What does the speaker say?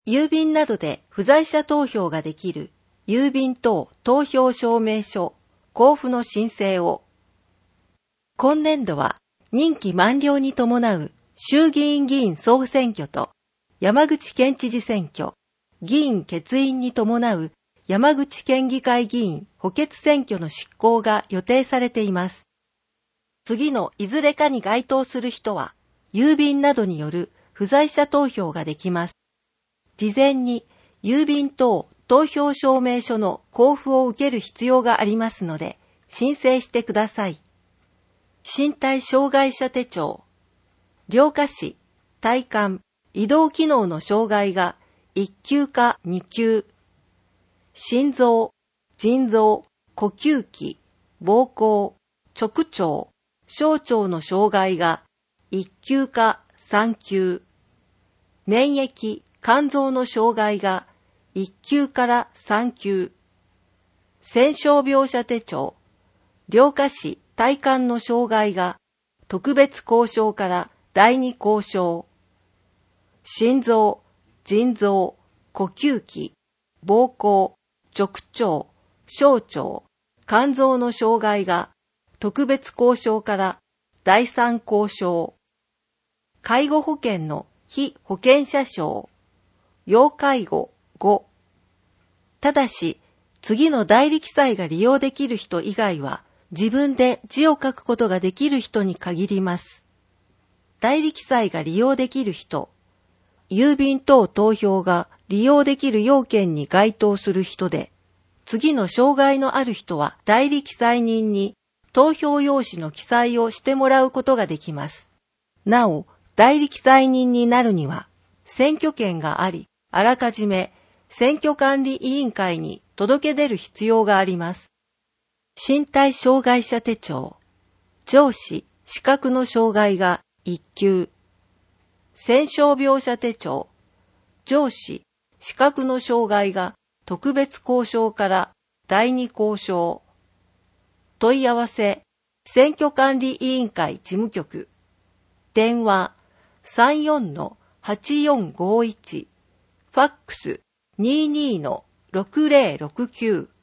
郵便などで不在者投票ができる郵便等投票証明書交付の申請を。今年度は任期満了に伴う衆議院議員総選挙と山口県知事選挙、議員欠員に伴う山口県議会議員補欠選挙の執行が予定されています。次のいずれかに該当する人は、郵便などによる不在者投票ができます。事前に郵便等投票証明書の交付を受ける必要がありますので、申請してください。身体障害者手帳、両下肢、体幹、移動機能の障害が1級か2級、心臓、腎臓、呼吸器、膀胱、直腸、小腸の障害が1級か3級、免疫、肝臓の障害が1級から3級、染症描写手帳、両下肢、体幹の障害が特別交渉から第2交渉、心臓、腎臓、呼吸器、膀胱、直腸、小腸、肝臓の障害が特別交渉から第3交渉、介護保険の被保険者証、要介護5。ただし、次の代理記載が利用できる人以外は、自分で字を書くことができる人に限ります。代理記載が利用できる人、郵便等投票が利用できる要件に該当する人で、次の障害のある人は代理記載人に投票用紙の記載をしてもらうことができます。なお、代理記載人になるには、選挙権があり、あらかじめ選挙管理委員会に届け出る必要があります。身体障害者手帳、上肢、視覚の障害が1級、染症描写手帳、上肢、視覚の障害が特別交渉から第2交渉、問い合わせ、選挙管理委員会事務局、電話 34-8451、ファックス 22-6069